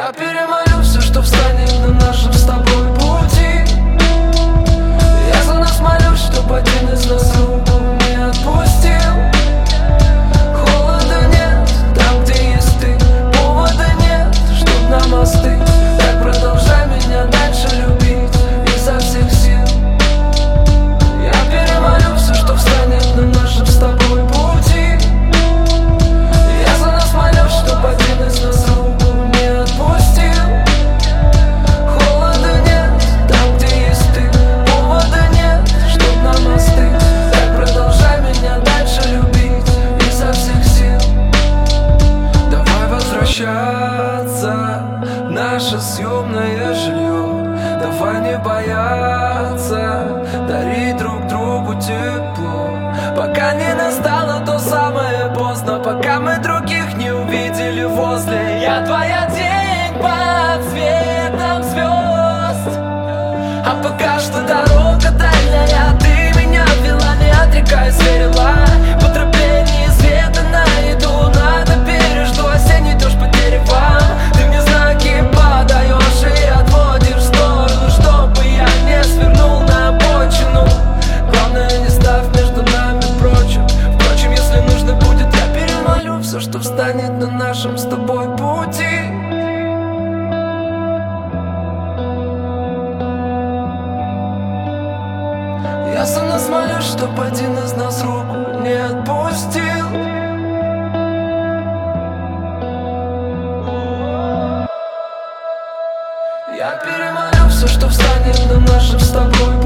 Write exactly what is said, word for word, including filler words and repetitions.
Я перемолю все, что встанет на нашем с тобой пути. Я за нас молюсь, чтоб один из нас руку не отпустил. Холода нет там, где есть ты, повода нет, чтоб нам остыть. Так продолжай меня дальше любить изо всех сил. Я перемолю все, что встанет на нашем с тобой пути. Я за нас молюсь, чтоб один из нас руку не отпустил. Холода нет там, где есть ты, повода нет, чтоб нам остыть. Так продолжай меня дальше любить изо всех сил. Давай возвращаться в наше съемное жилье. Давай не бояться дарить друг другу тепло, пока не настало то самое поздно, пока мы других не увидели возле. Я твоя тень под цветом звезд, а пока что дорога дальняя. Ты меня вела, не отрекаясь, верила. По тропе неизведанно иду, надо пережду осенний дождь по деревам. Ты мне знаки подаешь и отводишь в сторону, чтобы я не свернул на обочину. Главное, не ставь между нами прочим. Впрочем, если нужно будет, я перемолю все, что встанет на нашем с тобой пути. Я за нас молюсь, чтоб один из нас руку не отпустил. Я перемолю все, что встанет на нашем с тобой